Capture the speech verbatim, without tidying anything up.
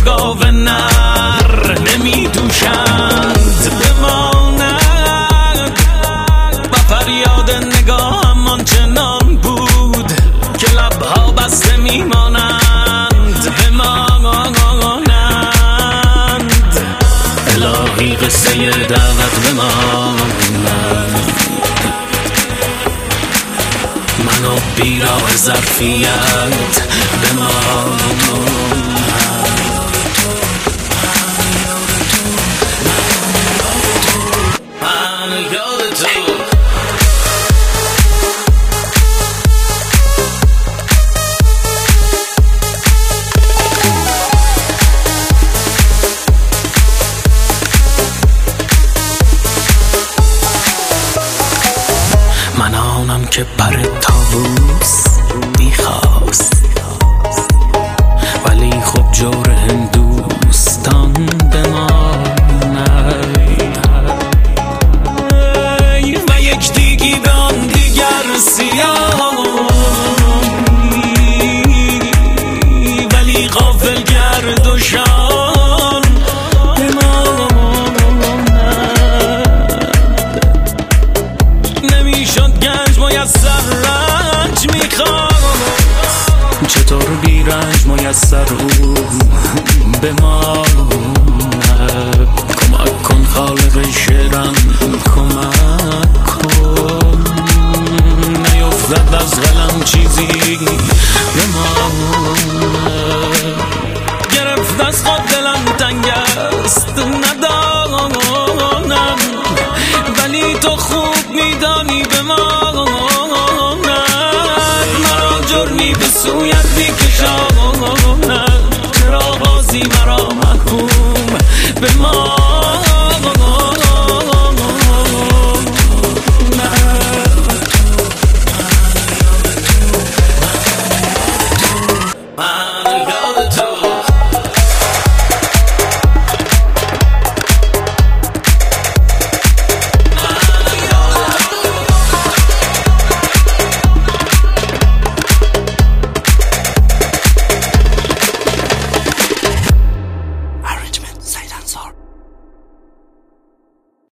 گاو نر نمی دوشند بماند با فریاد نگاهم آنچنان بود که لبها بسته میمانند بمانند الهی قصه دعوت بماند منو بیراه ظرفیت بماند من آنم که بر طاووس میخواست ولی خب جور هندوستان بماند و یک دیگی به آن دیگر سیاهی ولی غافل گرد و شان میسر رنج میخوام چطور بی رنج میسر او بماند کمک کن خالق شعرم کمک کن نیفتد از قلم چیزی بماند گرفت از خود دلم تنگ است ندانم ولی تو خوب میدانی بماند جرمی به سویت میکشاند چرا بازی مرا